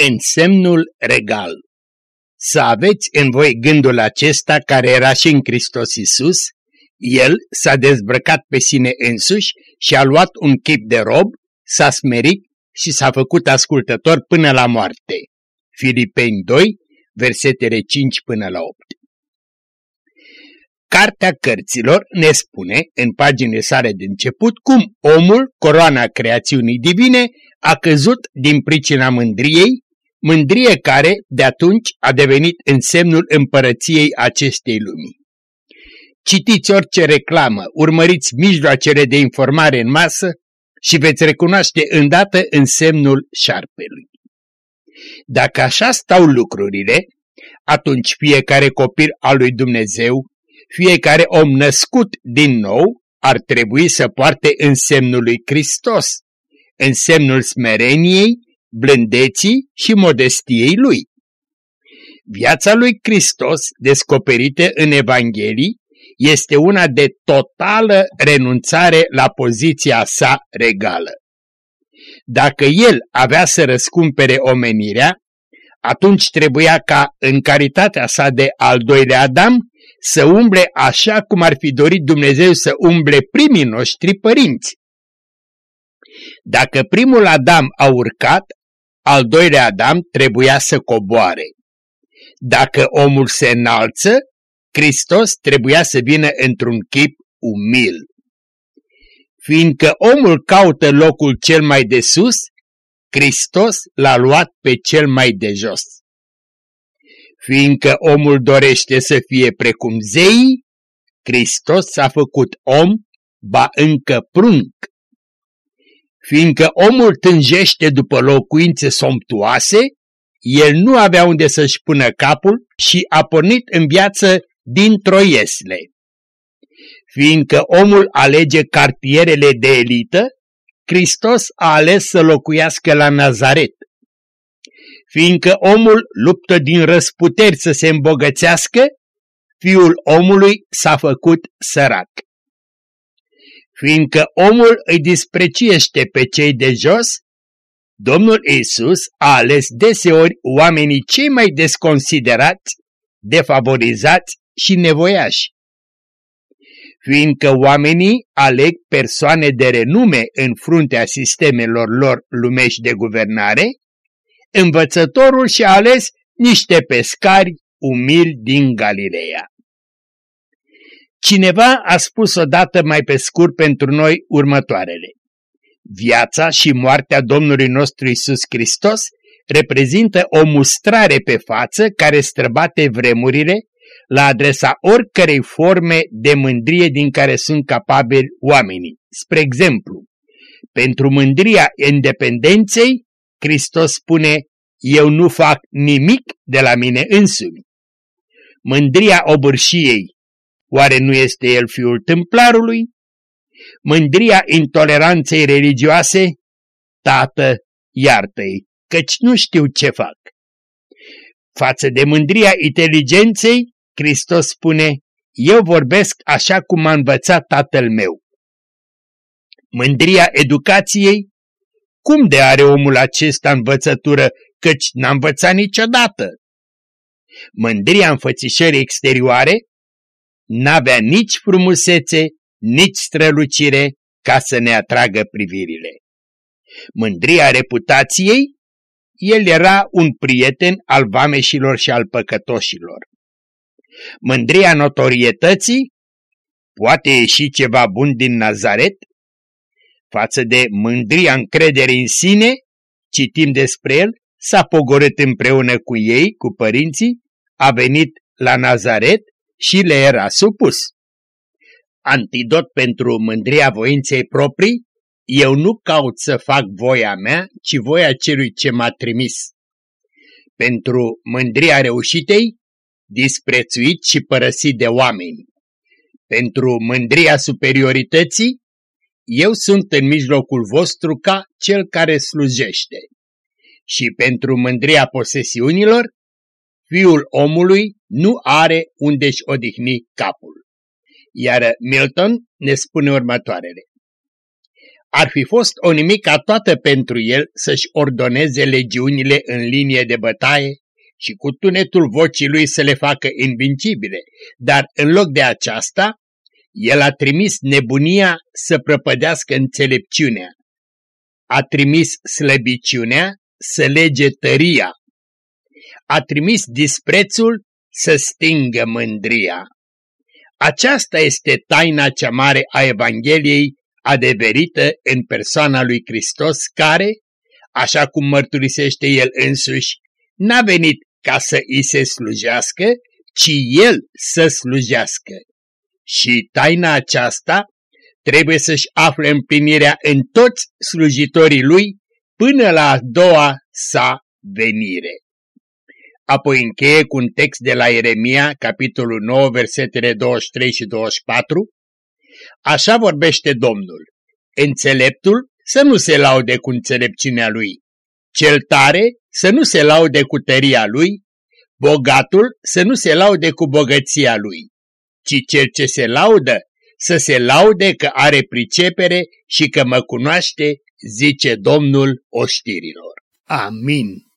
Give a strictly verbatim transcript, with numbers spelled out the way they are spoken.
Însemnul regal. Să aveți în voi gândul acesta care era și în Hristos Iisus. El s-a dezbrăcat pe sine însuși și a luat un chip de rob, s-a smerit și s-a făcut ascultător până la moarte. Filipeni doi, versetele cinci până la opt. Cartea Cărților ne spune, în paginile sale de început, cum omul, coroana creațiunii divine, a căzut din pricina mândriei, mândrie care, de atunci, a devenit însemnul împărăției acestei lumii. Citiți orice reclamă, urmăriți mijloacele de informare în masă și veți recunoaște îndată însemnul șarpelui. Dacă așa stau lucrurile, atunci fiecare copil al lui Dumnezeu, fiecare om născut din nou, ar trebui să poarte însemnul lui Hristos, însemnul smereniei, blândeții și modestiei lui. Viața lui Hristos, descoperită în Evanghelii, este una de totală renunțare la poziția sa regală. Dacă el avea să răscumpere omenirea, atunci trebuia ca, în calitatea sa de al doilea Adam, să umble așa cum ar fi dorit Dumnezeu să umble primii noștri părinți. Dacă primul Adam a urcat, al doilea Adam trebuia să coboare. Dacă omul se înalță, Hristos trebuia să vină într-un chip umil. Fiindcă omul caută locul cel mai de sus, Hristos l-a luat pe cel mai de jos. Fiindcă omul dorește să fie precum zeii, Hristos s-a făcut om, ba încă prunc. Fiindcă omul tânjește după locuințe somptuoase, el nu avea unde să-și pună capul și a pornit în viață dintr-o iesle. Fiindcă omul alege cartierele de elită, Hristos a ales să locuiască la Nazaret. Fiindcă omul luptă din răsputeri să se îmbogățească, Fiul omului s-a făcut sărac. Fiindcă omul îi disprețuiește pe cei de jos, Domnul Iisus a ales deseori oamenii cei mai desconsiderați, defavorizați și nevoiași. Fiindcă oamenii aleg persoane de renume în fruntea sistemelor lor lumești de guvernare, învățătorul și-a ales niște pescari umili din Galileea. Cineva a spus odată mai pe scurt pentru noi următoarele: viața și moartea Domnului nostru Iisus Hristos reprezintă o mustrare pe față care străbate vremurile la adresa oricărei forme de mândrie din care sunt capabili oamenii. Spre exemplu, pentru mândria independenței, Hristos spune: eu nu fac nimic de la mine însumi. Mândria obârșiei, oare nu este el fiul tâmplarului? Mândria intoleranței religioase, Tată, iartă-i, căci nu știu ce fac. Față de mândria inteligenței, Hristos spune: eu vorbesc așa cum m-a învățat Tatăl meu. Mândria educației, cum de are omul acesta învățătură, căci n-a învățat niciodată? Mândria înfățișării exterioare, n-avea nici frumusețe, nici strălucire ca să ne atragă privirile. Mândria reputației, el era un prieten al vameșilor și al păcătoșilor. Mândria notorietății, poate ieși ceva bun din Nazaret? Față de mândria încrederii în sine, citim despre el, s-a pogorât împreună cu ei, cu părinții, a venit la Nazaret și le era supus. Antidot pentru mândria voinței proprii: eu nu caut să fac voia mea, ci voia celui ce m-a trimis. Pentru mândria reușitei: disprețuit și părăsit de oameni. Pentru mândria superiorității: eu sunt în mijlocul vostru ca cel care slujește. Și pentru mândria posesiunilor: Fiul omului nu are unde-și odihni capul. Iar Milton ne spune următoarele: ar fi fost o nimica toată pentru el să-și ordoneze legiunile în linie de bătaie și cu tunetul vocii lui să le facă invincibile, dar în loc de aceasta, el a trimis nebunia să prăpădească înțelepciunea. A trimis slăbiciunea să lege tăria. A trimis disprețul să stingă mândria. Aceasta este taina cea mare a Evangheliei adeverită în persoana lui Hristos care, așa cum mărturisește El însuși, n-a venit ca să îi se slujească, ci El să slujească. Și taina aceasta trebuie să-și afle împlinirea în toți slujitorii Lui până la a doua sa venire. Apoi încheie cu un text de la Ieremia, capitolul nouă, versetele douăzeci și trei și douăzeci și patru. Așa vorbește Domnul: înțeleptul să nu se laude cu înțelepciunea lui, cel tare să nu se laude cu tăria lui, bogatul să nu se laude cu bogăția lui, ci cel ce se laudă să se laude că are pricepere și că mă cunoaște, zice Domnul oștirilor. Amin.